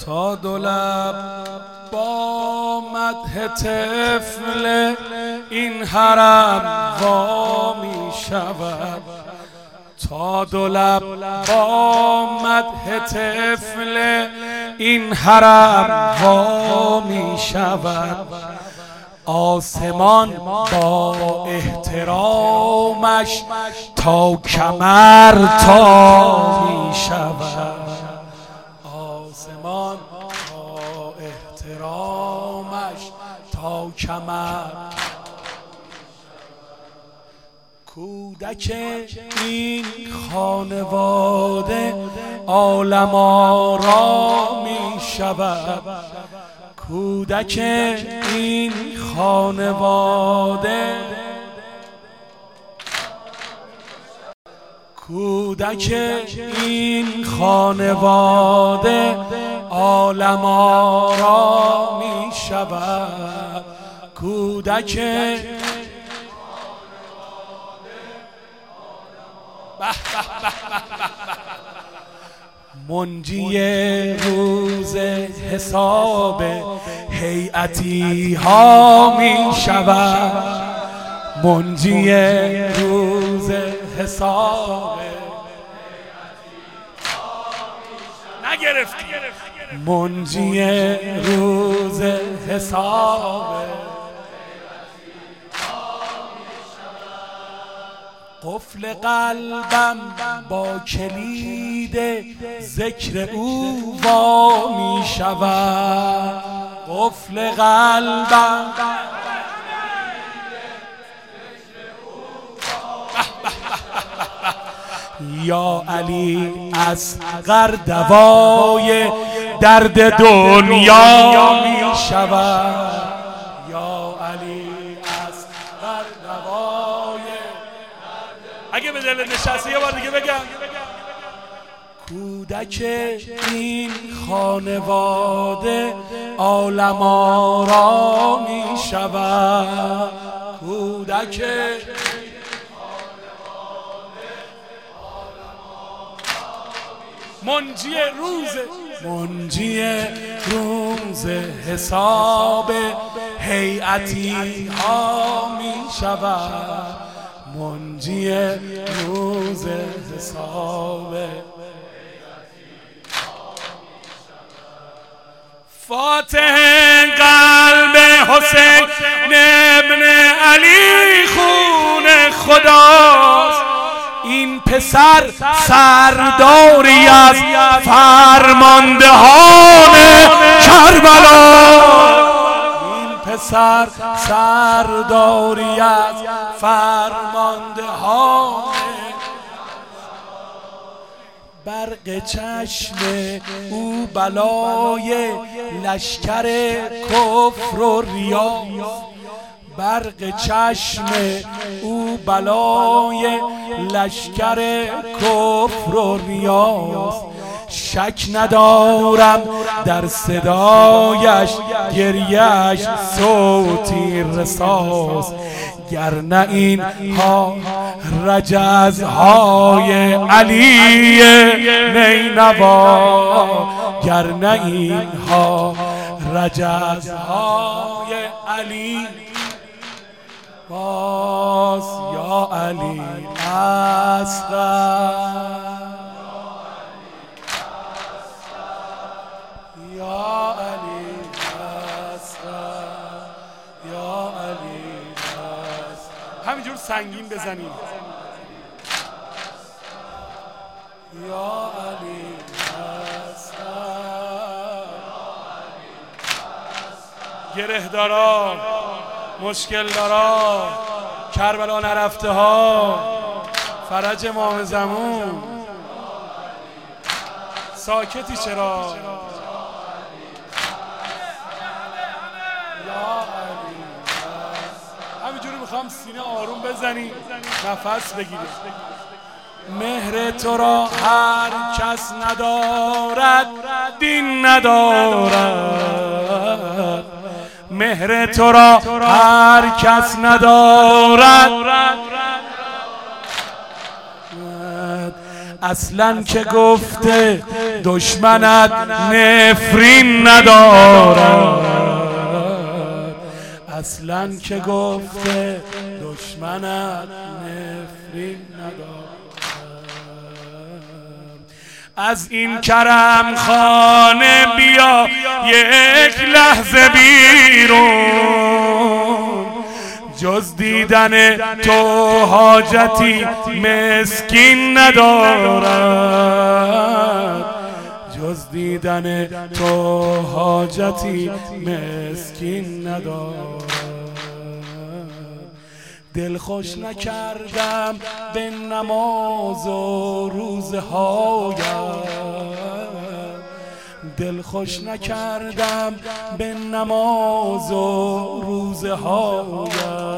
تا دو لب با مدح طفل این حرم وا می شود، تا دو لب با مدح طفل این حرم وا می شود. آسمان با احترامش تا کمر تا می شود، آسمان با احترامش تا کمر. کودک این خانواده عالم آرا می شود، کودک این خانواده، کودک این خانواده عالم آرا می شود، کودک منجی روز حساب هیئتی ها می شود، منجی روز حساب نگرفتی، منجی روز حساب قفل قلبم با کلید ذکر او وا می شود، قفل قلبم یا علی اصغر دوای درد دنیا می شود، یا علی اصغر دوای. اگه به دل نشستی یه بار دیگه بگم. کودک این خانواده عالم آرا می شود، کودک منجی روز حساب هیئتی ها می شود، منجی روز حساب. فاتح قلب حسین ابن علی خون خداست، این پسر سرداری از فرماندهان کربلا، این پسر سرداری از فرماندهان. برق چشم او بلای لشکر کفر و ریاست، برق چشم او بلای لشکر کفر و ریاست. شک ندارم در صدایش گریه‌اش صوتی رساست، گرنه این ها رجزهای علی نینوا، گرنه این ها رجزهای علی. باز یا علی اصغر، یا علی اصغر، یا علی اصغر. همینجور سنگین بزنیم. یا علی اصغر. گره دارا، مشکل دارا، کربلا نرفته ها، فرج امام زمان. ساکتی چرا؟ همینجوری میخوام سینه آروم بزنی، نفس بگیری. مهر تو را هر کس ندارد دین ندارد، مهر تو را هر کس ندارد اصلا که گفته دشمنت نفرین ندارد، اصلا که گفته دشمنت نفرین ندارد. از این کرم خانه بیا یک لحظه بیرون، جز دیدن تو حاجتی مسکین ندارد، جز دیدن تو حاجتی مسکین ندارد. دل خوش نکردم به نماز و روزهایم، دل خوش نکردم به نماز و روزهایم،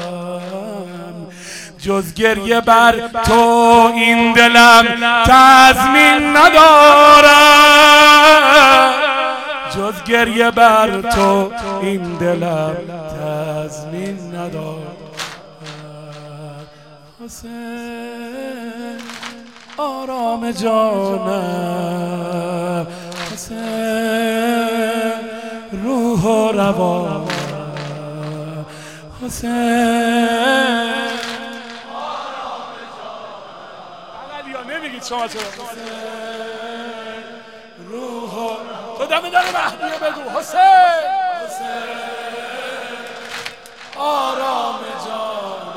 جز گریه بر تو این دلم تضمین ندارد، جز گریه بر تو این دلم تضمین ندارد. حسین آرام جانم، حسین روح و روانم، حسین آرام جانم. علی نمیگید شما چرا؟ حسین روح و تو دم در مهدیه بگو حسین، حسین آرام جانم،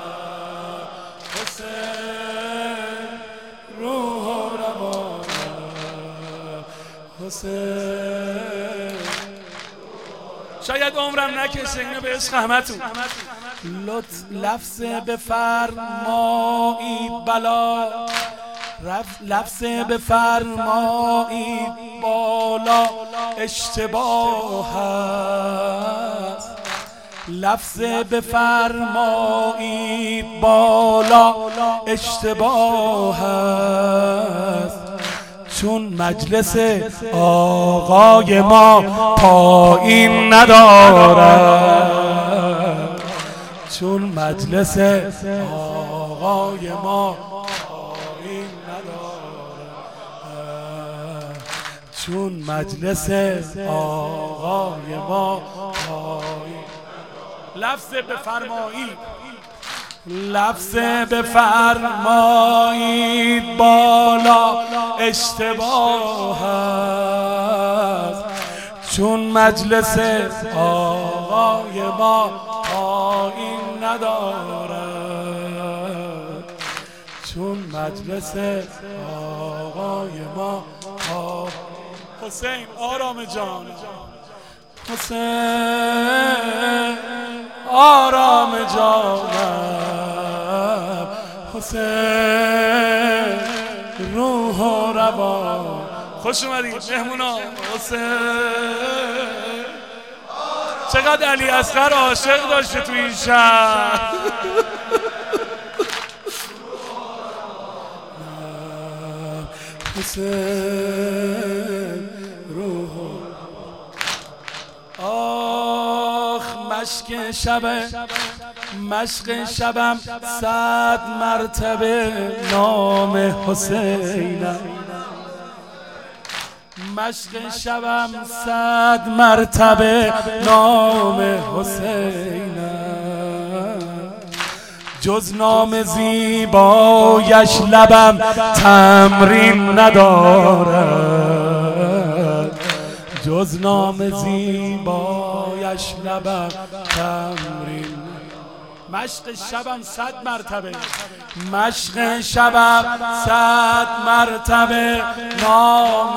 روح و روانم، حسین. شاید عمرم نکشه اینو به عشق همتون. لفظ بفرمایید بلا، لفظ بفرمایید بالا اشتباه است، لفظ بفرمایید بالا اشتباه است، چون مجلس آقای ما پایین ندارد، چون مجلس آقای ما پایین ندارد، چون مجلس آقای ما پایین. لفظ بفرمایید، لفظ بفرمایید بالا اشتباه است، چون مجلس آقای ما پایین ندارد، چون مجلس آقای ما پایین. حسین آرام جان، حسین آرام جانم، حسین روح و روان. خوش اومدید مهمونا. حسین چقدر علی اصغر عاشق داشته تو این شهر. حسین روح. آخ مشق شبه، مشق شبم 100 مرتبه نام حسینم، مشق شبم 100 مرتبه نام حسینم، جز نام زیبایش لبم تمرین ندارد، جز نام زیبایش لبم تمرین. مشق شبم 100 مرتبه، مشق شبم 100 مرتبه نام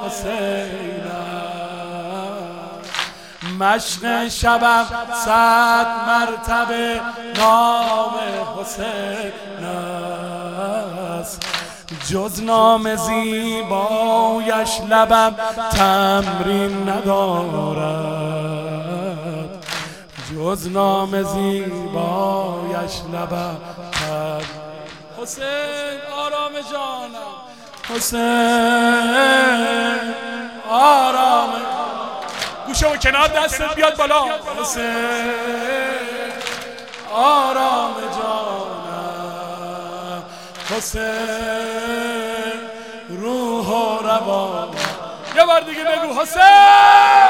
حسینم، مشق شبم 100 مرتبه نام حسین است، جز نام زیبایش لبم تمرین ندارد، جز نام زیبایش لبم تمرین. حسین آرام جانم، حسین آرام. گوشه و کنار دستت بیاد بالا. حسین آرام جانم، حسین روان. یه بار دیگه بگو حسین